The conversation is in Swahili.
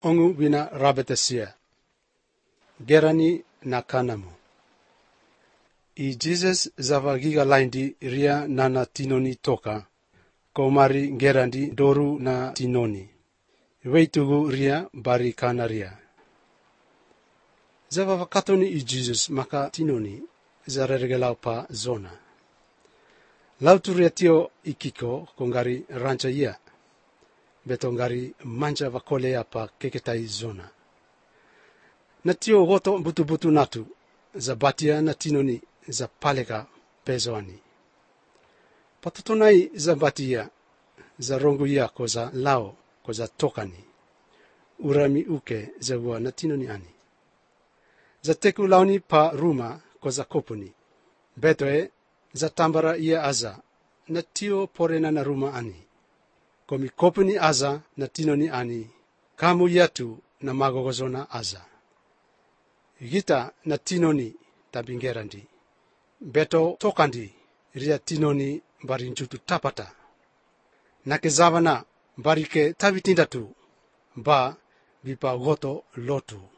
ongu vina rabetesia. Gerani na kanamu. I Jesus zavagiga laindi ria nana tinoni toka, komari gerandi doru na tinoni. Weitugu ria bari kana ria. Zavavakatoni i Jesus maka tinoni zareregelau pa zona. Lautu ria tio ikiko kongari rancha ia. Betongari manja vakolea pa keketai zona. Na tio goto butu natu za batia na tinoni za paleka pezoani. Patutonai za batia za rongo ia ko za lao ko za tokani. Urami uke za ua na tinoni ani. Za teku launi pa ruma ko za kopuni. Betoe za tambara ia aza na tio porena na ruma ani. Komi kopuni aza na tinoni ani. Kamu yatu na magogozona aza. Gita na tinoni tabingerandi. Beto tokandi ria tinoni barinjutu tapata. Nakezavana barike tabitindatu ba bipa goto lotu.